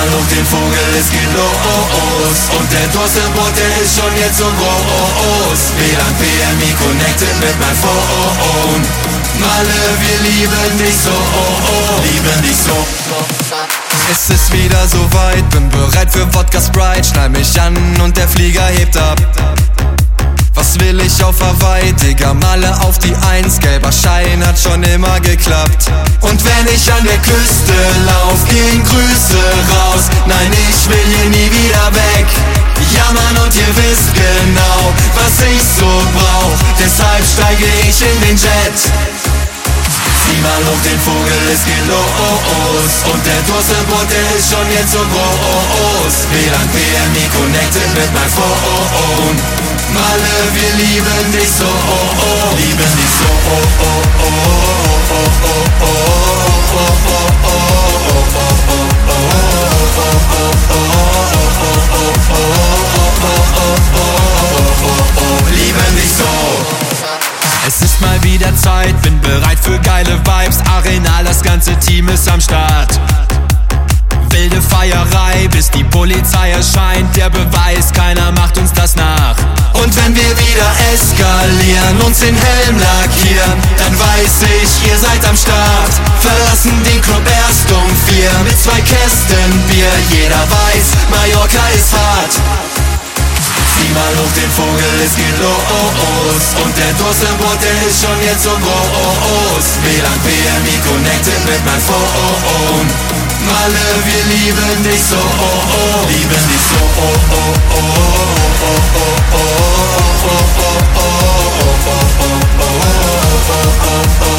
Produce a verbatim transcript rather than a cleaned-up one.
mal hoch den Vogel, es geht los. Und der Durst im Boot, der ist schon jetzt so groß. W L A N, P M I connected mit mein Phone. Malle, wir lieben dich so, oh, oh, lieben dich so. Es ist wieder soweit, bin bereit für Wodka Sprite. Schnall mich an und der Flieger hebt ab. Was will ich auf Hawaii, Digga, Malle auf die Eins. Gelber Schein hat schon immer geklappt. Und wenn ich an der Küste lauf, gehen Grüße raus. Nein, ich will hier nie wieder weg. Ja Mann, und ihr wisst genau, was ich so brauch. Deshalb steige ich in den Jet. Zieh mal hoch den Vogel, es geht los. Und der Durst im Boot, der ist schon jetzt so groß. W L A N, P M I connected mit mein Phone. Malle, wir lieben dich so, oh, oh, lieben dich so, oh, oh, oh, oh, oh, oh, oh, lieben dich so. Es ist mal wieder Zeit, bin bereit für geile Vibes. Arenal, das ganze Team ist am Start. Wilde Feierei, bis die Polizei erscheint. Der Beweis, keiner macht uns das nach. Und wenn wir wieder eskalieren, uns den Helm lackieren, dann weiß ich, ihr seid am Start. Verlassen den Club erst um vier, mit zwei Kästen Bier. Jeder weiß, Mallorca ist hart. Zieh mal hoch den Vogel, es geht los. Und der Durst im Boot, der ist schon jetzt so groß. W L A N, P M I connected mit mein Phone. Malle, wir lieben dich so, oh, oh, lieben dich so, oh, oh, oh, oh, oh, oh, oh, oh, oh, oh, oh, oh, oh, oh, oh, oh, oh.